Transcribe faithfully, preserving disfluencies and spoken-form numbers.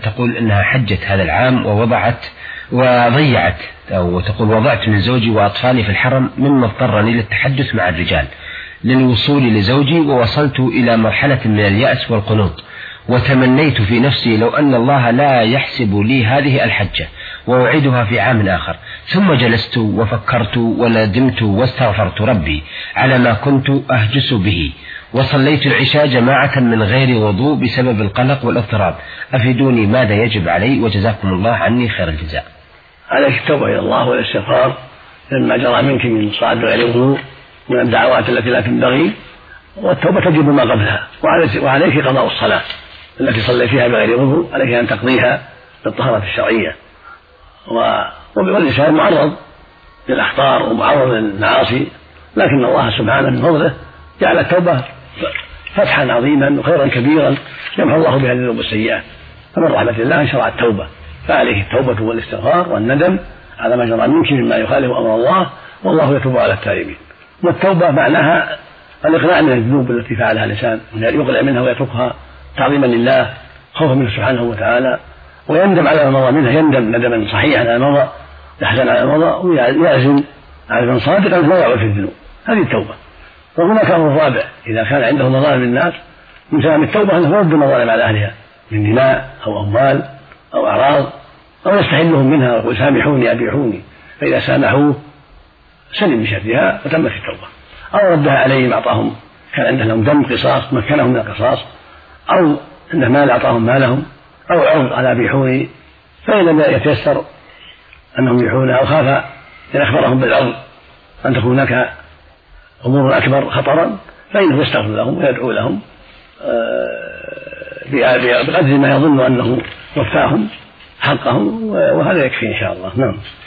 تقول أنها حجت هذا العام ووضعت وضيعت أو تقول وضعت من زوجي وأطفالي في الحرم مما اضطرني للتحدث مع الرجال للوصول لزوجي، ووصلت إلى مرحلة من اليأس والقنوط، وتمنيت في نفسي لو أن الله لا يحسب لي هذه الحجة وأعيدها في عام آخر. ثم جلست وفكرت وندمت واستغفرت ربي على ما كنت أهجس به، وصليت العشاء جماعة من غير وضوء بسبب القلق والاضطراب. أفيدوني ماذا يجب علي، وجزاكم الله عني خير الجزاء. عليك التوبة إلى الله والاستغفار لما جرى منك من صلاة بغير وضوء من الدعوات التي لا تنبغي، والتوبة تجب ما قبلها، وعليك قضاء الصلاة التي صلي فيها بغير وضوء، عليك أن تقضيها بالطهارة الشرعية. والإنسان معرض للأخطار ومعرض للمعاصي، لكن الله سبحانه من فضله جعل التوبة فتحا عظيما وخيرا كبيرا يمحو الله بها الذنوب والسيئات، فمن رحمة الله شرع التوبة، فعليه التوبة والاستغفار والندم على ما جرى منك مما يخالف أمر الله، والله يتوب على التائبين. والتوبة معناها الإقلاع من الذنوب التي فعلها الإنسان، يقلع منها ويتركها تعظيما لله خوفا منه سبحانه وتعالى، ويندم على ما مضى منها، يندم ندما صحيحا على ما مضى، يحزن على ما مضى، ويعزم عزما صادقا لا يعود في الذنوب. هذه التوبة. وهناك أمر رابع، إذا كان عنده مظالم الناس من تمام التوبة أنه يرد المظالم على أهلها من دماء أو أموال أو أعراض، أو يستحلهم منها ويقول سامحوني أبيحوني، فإذا سامحوه سلم بشرها وتمت التوبة. أو ردها عليهم أعطاهم، كان عنده لهم دم قصاص مكنهم من القصاص، أو عنده مال أعطاهم مالهم، أو عرض على بيحوني، فإن لم يتيسر أنهم يبيحون أو خاف إن أخبرهم بالعرض أن تكون هناك أمور أكبر خطرا، فإنه يستغفر لهم ويدعو لهم بقدر ما يظن أنه وفاهم حقهم، وهذا يكفي إن شاء الله. نعم.